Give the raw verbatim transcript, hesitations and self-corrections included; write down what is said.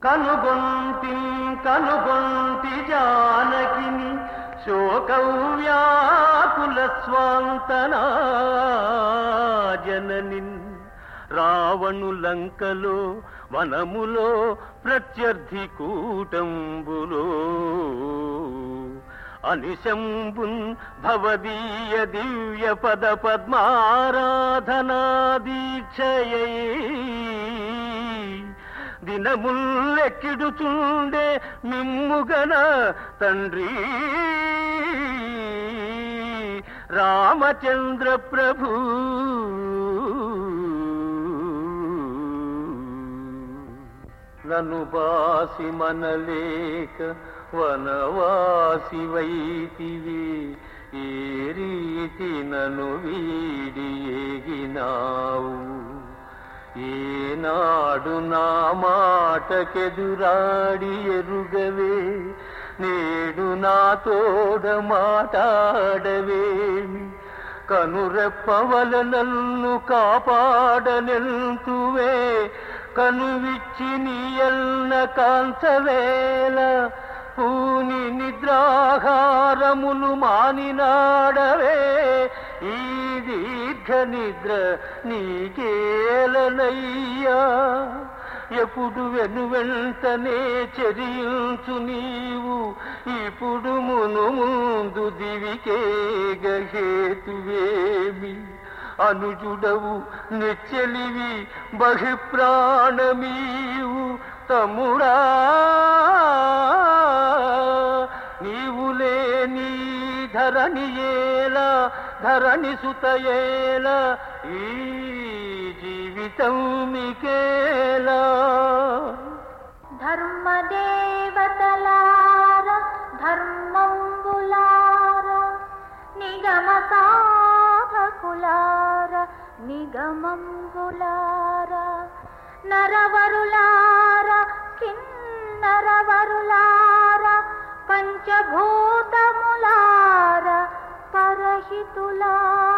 కనుగొంటి కనుగొంటి జానకిని శోకవ్యాకుల స్వాంతనా జననిన్ రావణు లంకలో వనములో ప్రత్యర్థి కూటంబులో అనిశంబున్ భవదీయ దివ్య పద పద్మారాధనా దీక్షయై దినముల్లెక్కిడుచుండే మిమ్ముగన తండ్రి రామచంద్ర ప్రభు. నను బాసి మనలేక వనవాసి వైతివి ఏ రీతి నను వీడి ఏగినావు ఏనాడు నా మాటకెదురాడి ఎరుగవే నేడు నా తోడ మాటాడవేమి కనురెప్పవల నన్ను కాపాడనెల్తువే కనువిచ్చి నీయల్న కాంచవేల పూని నిద్రాహారములు మానినాడవే ఈ దీర్ఘ నిద్ర నీకేలనయ్యా ఎప్పుడు వెను వెంటనే చెరియుచు నీవు ఇప్పుడు మును ముందు దివికే గహేతువేమి అనుజుడవు నెచ్చెలివి బహిప్రాణమీవు తమ్ముడా నీవు లేని ధరణి ఏలా ధరణి సుతయేల ఈ జీవితం మికేలా. ధర్మదేవతలార ధర్మంబులార నిగమ సాధకులార నిగమంబులార నరవరులార కిన్నరవరులార పంచభూతములార పరహితులార